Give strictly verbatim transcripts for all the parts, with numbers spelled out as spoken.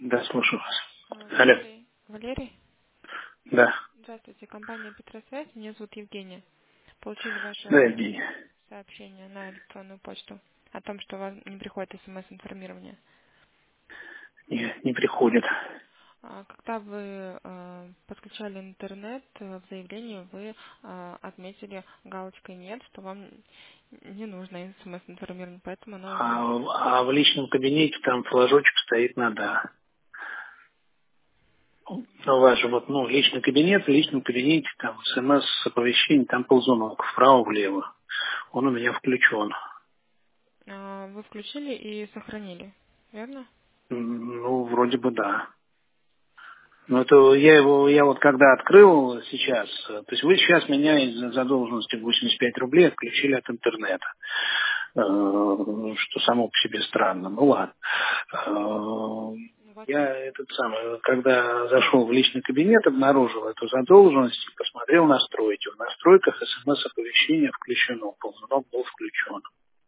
Да, слушаю вас. А, Алло. Валерий? Валерий? Да. Здравствуйте, компания Петросвязь, меня зовут Евгения. Получили Да, ваше Евгений. сообщение на электронную почту о том, что у вас не приходит смс-информирование. Не, не приходит. А, Когда вы э, подключали интернет, э, в заявлении вы э, отметили галочкой «Нет», что вам не нужно смс-информирование, поэтому оно у А, вас... в- а в личном кабинете там флажочек стоит на «да». Ну, у вас же вот, ну, личный кабинет, в личном кабинете там смс-оповещение, там ползунок вправо-влево. Он у меня включен. А, Вы включили и сохранили, верно? М, Ну, вроде бы да. Но это я его, я вот когда открыл сейчас, э, то есть вы сейчас меня из задолженности восемьдесят пять рублей отключили от интернета. Э, что само по себе странно. Ну ладно. Э, У вас Я этот самый, когда зашел в личный кабинет, обнаружил эту задолженность, посмотрел настройки. В настройках смс-оповещение включено, ползунок был включен.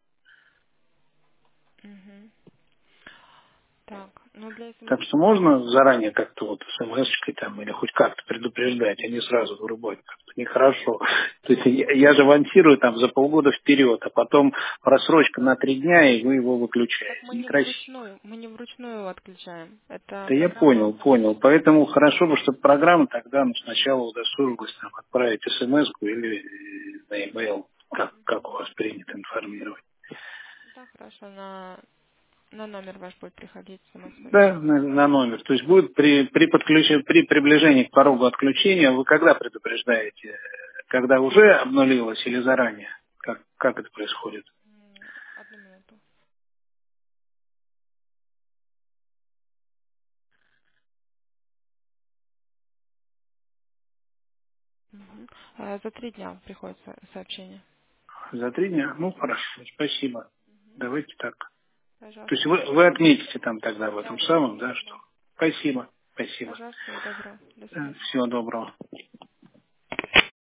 Мгм. Так, ну для Так смс... что можно заранее как-то вот смс-очкой там или хоть как-то предупреждать, а не сразу вырубать. Как-то нехорошо. То есть я, я же авансирую там за полгода вперед, а потом просрочка на три дня, и вы его Так выключаете. мы не Некрасиво. вручную, мы не вручную его отключаем. Это Да я программа. понял, понял. Поэтому хорошо бы, чтобы программа тогда ну, сначала удосужилась там, отправить смс-ку или э, на e-mail, как, как у вас принято информировать. Да, хорошо, на, на номер ваш будет приходить Да, смс-оповещение. на, на номер. То есть будет при, при, подключении, при приближении к порогу отключения, вы когда предупреждаете? Когда уже обнулилось или заранее? Как, как это происходит? М, Одну минуту. Мгм. А, За три дня приходит со- сообщение. За три дня? Ну, хорошо, спасибо. Давайте так. То есть Пожалуйста. вы, вы отметите там тогда в этом Да, самом, да, что? да. Спасибо, спасибо. Пожалуйста, всего доброго. До Э, свидания. Всего доброго.